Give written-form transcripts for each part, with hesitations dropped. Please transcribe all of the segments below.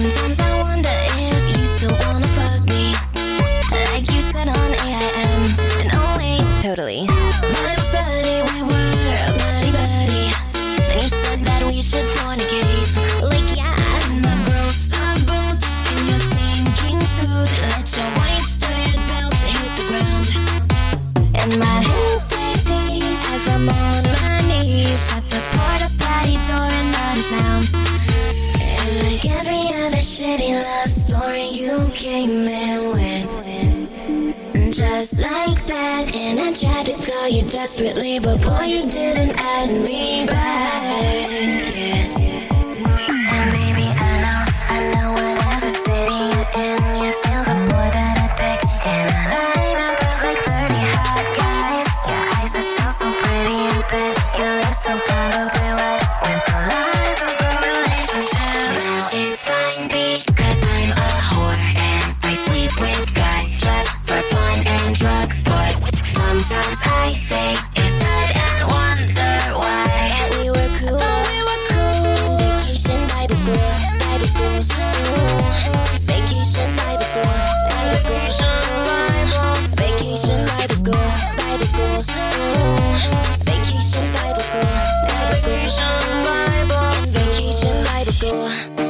Sometimes I wonder if you still wanna fuck me, like you said on AIM. And oh wait, totally. My buddy, we were buddy. Then you said that we should fornicate. Like yeah, and my girls are boots in your sinking suit. Let your white studded belt hit the ground. And my hands stay teased as I'm on my knees. Shut the porta potty door and not a sound. And like every other shitty love story you came in with, just like that. And I tried to call you desperately, but boy, you didn't add me back. Yeah. And baby, I know whatever city you're in, you're still the boy that I pick. And I line up of like 30 hot guys. Your eyes are still so pretty and fit. Your lips so probably wet with the lies of a relationship. Now it's fine because I'm a whore and I sleep with guys just for fun and drugs. But sometimes I say it's sad and wonder why. And we were cool. Vacation by the school. Vacation by the school. Vacation by the school. Vacation by the school. Vacation by the school.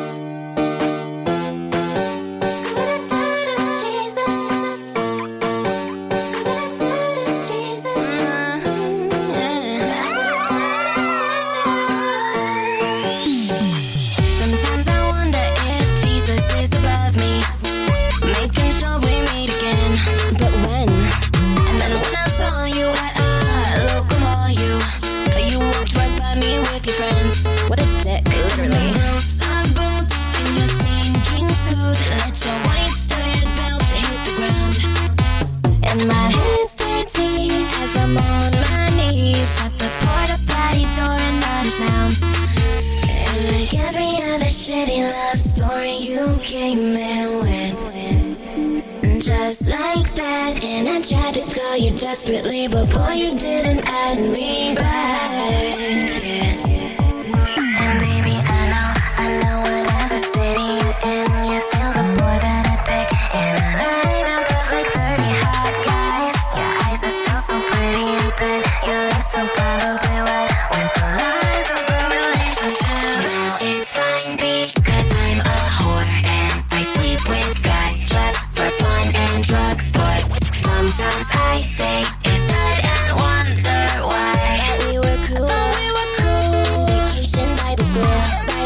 Sometimes I wonder if Jesus is above me, making sure we meet again. But when? And then when I saw you at a local mall, you walked right by me with your friends. What a dick, literally. Roll-stock boots in your sinking suit. Let your white studded belt hit the ground. And my hands stay teased as I'm on my knees. Shut the porta potty door and not a sound. And like every other shitty love story you came in with, just like that. And I tried to call you desperately, but boy, you didn't add me back. Yeah. And baby, I know whatever city you're in, you're still the boy that I pick. And I line up of like 30 hot guys. Your eyes are still so pretty and fit. Your lips so probably wet with the lies of a relationship. Now it's fine because I'm a whore and I sleep with guys just for fun and drugs. But sometimes I say it's sad and wonder why. And we were cool. Vacation by the school.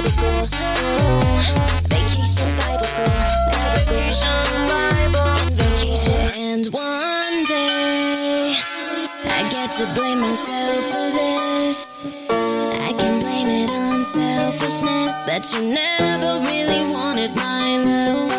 Vacation by the school. Vacation. And one day I get to blame myself for this. I can blame it on selfishness, that you never really wanted my love.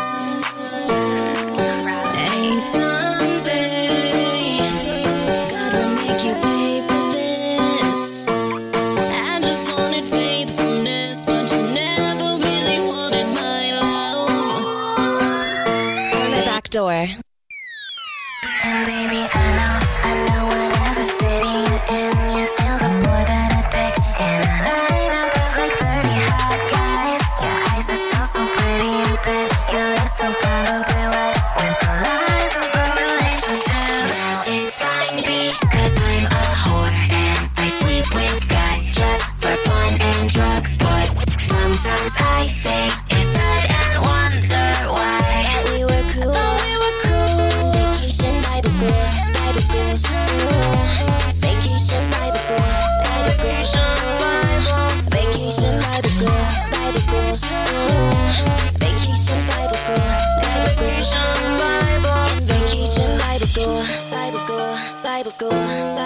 And someday God will make you pay for this. I just wanted faithfulness, but you never really wanted my love. Or my back door. And baby, I know whatever city you're in, you're still the boy that I pick. And I line up of like 30 hot guys. Your eyes are still so pretty and fit. Your lips so probably wet with the lies of a relationship. Now it's fine because I'm a whore and I sleep with guys just for fun and drugs. But sometimes I say it's sad and wonder why. And we were cool. Vacation by the school. Vacation by the school. Vacation by the school. Vacation by the school. Vacation by the school. Bible school.